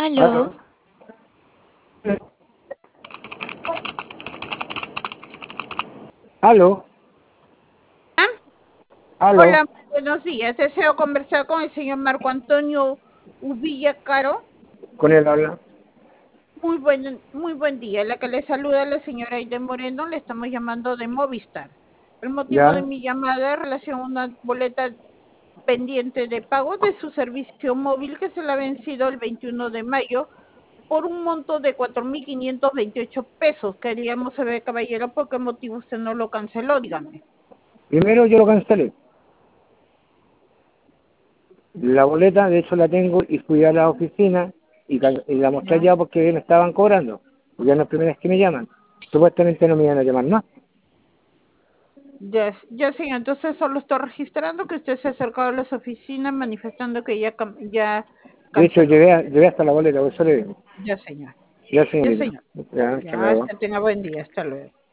¿Aló? ¿Aló? ¿Aló? Ah, ¿Aló? hola, buenos días. Deseo conversar con el señor Marco Antonio Uvilla Caro. ¿Con él habla? Muy buen día. La que le saluda la señora Aide Moreno, le estamos llamando de Movistar. El motivo de ¿Ya? mi llamada es en relación a una boleta pendiente de pago de su servicio móvil que se le ha vencido el 21 de mayo por un monto de 4.528 pesos. Queríamos saber, caballero, por qué motivo usted no lo canceló, dígame. Primero yo lo cancelé. La boleta, de hecho la tengo y fui a la oficina y la mostré ¿Ya? ya porque me estaban cobrando. Porque ya no es la primera vez que me llaman. Supuestamente no me iban a llamar más. Ya, señor, entonces solo estoy registrando que usted se ha acercado a las oficinas manifestando que ya De hecho canceló. llevé hasta la boleta, por eso le digo. Ya, señor. Ya, Ya, señorita. señor. Ya, hasta Ya, luego. que tenga buen día. Hasta luego.